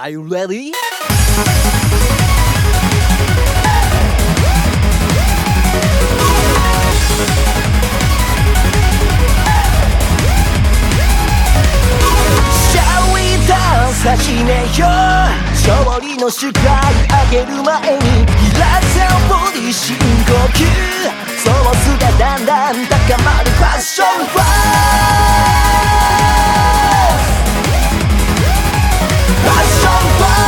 Are you ready? 始めよう勝利の手回上げる前にリラクセボディ深呼吸ソースがだんだん高まるファッションファッションファ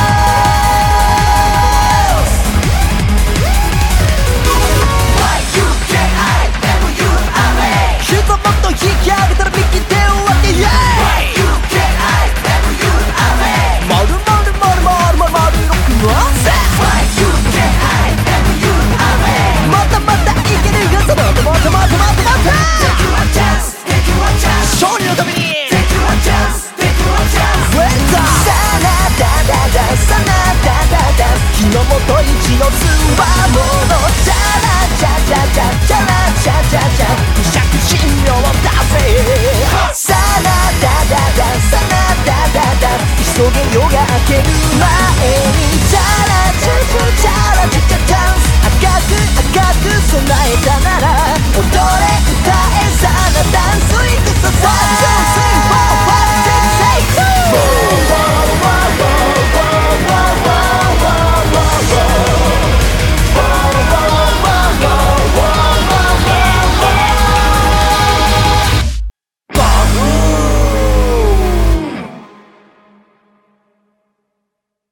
人もっと引き上げたら右手を上げや勝利のために火の元一のつばも